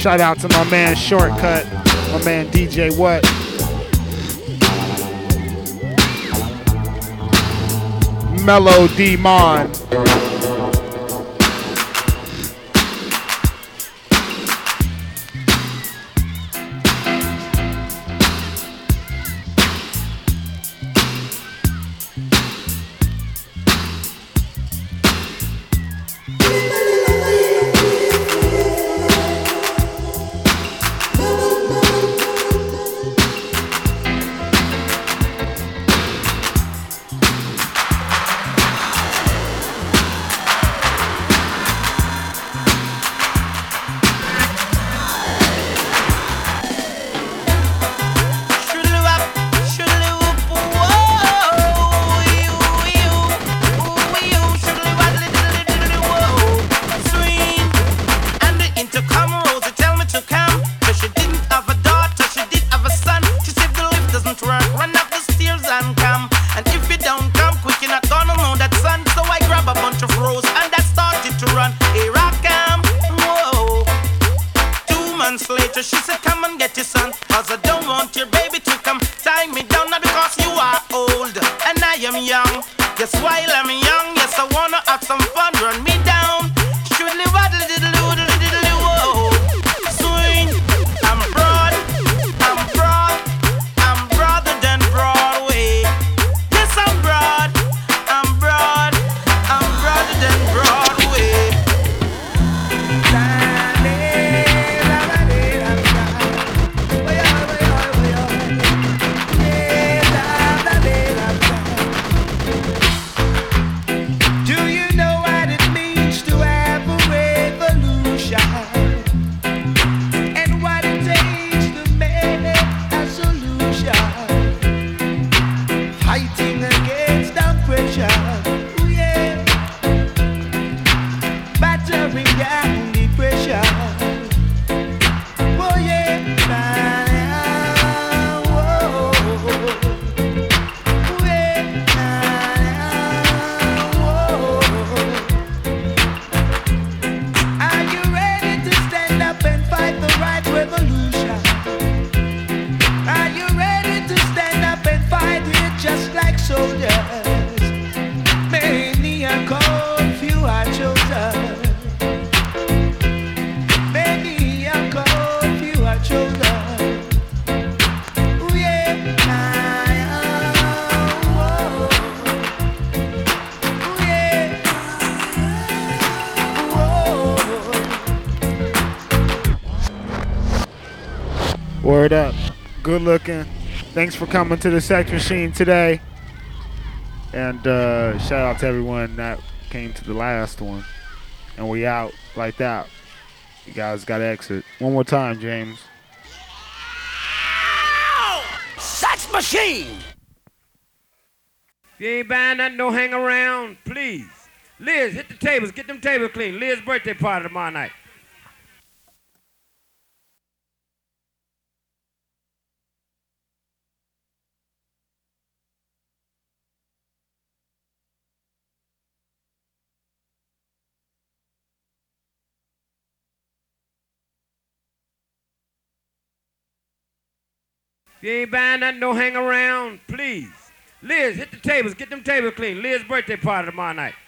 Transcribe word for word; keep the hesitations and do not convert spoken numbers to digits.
Shout out to my man Shortcut, my man D J What. Mellow D Mon. Word up. Good looking. Thanks for coming to the Sex Machine today. And uh, shout out to everyone that came to the last one. And we out like that. You guys got to exit. One more time, James. Sex Machine! If you ain't buying nothing, don't hang around, please. Liz, hit the tables. Get them tables clean. Liz's birthday party tomorrow night. If you ain't buying nothing, don't hang around, please. Liz, hit the tables. Get them tables clean. Liz's birthday party tomorrow night.